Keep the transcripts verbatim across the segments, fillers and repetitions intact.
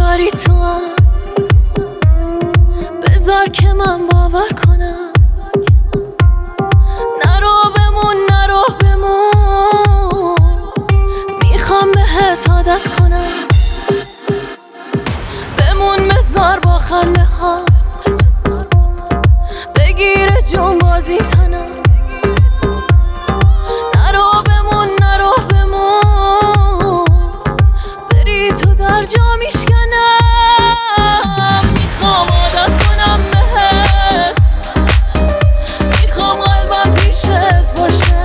سواری تو هم بذار که من باور کنم. نرو بمون نرو بمون، میخوام بهت عادت کنم. بمون بذار با خنده هات بگیره جون بازی تنم. نرو بمون نرو بمون، بری تو در جا میشکنم. میخوام عادت کنم بهت، میخوام قلبم پیشت باشه.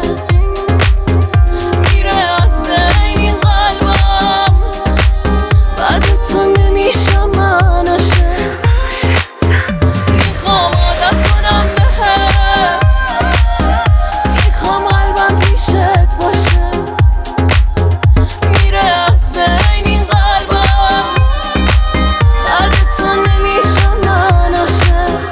میره از بین این قلبم، بعد تو نمیشم من عاشق. میخوام عادت کنم بهت، میخوام قلبم پیشت باشه. میره از بین این قلبم، بعد تو نمیشم من عاشق.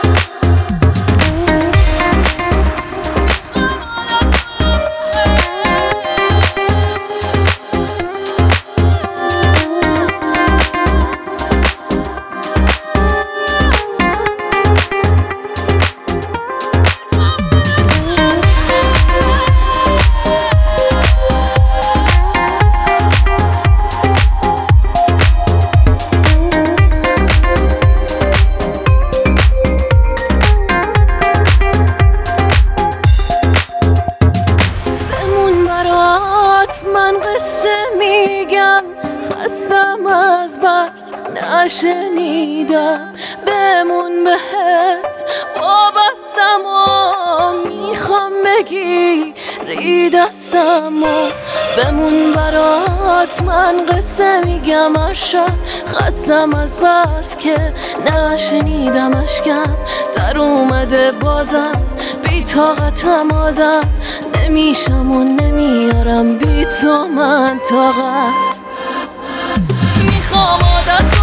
من قصه میگم، خستم از بس نشنیدم. بمون بهت وابستم و میخوام بگیری دستم و بمون برات. من قصه میگم هر شب، خستم از بس که نشنیدم. اشکم در اومده بازم، بی طاقتم آدم نمیشم و نمیارم بی تو من طاقت. میخوام عادت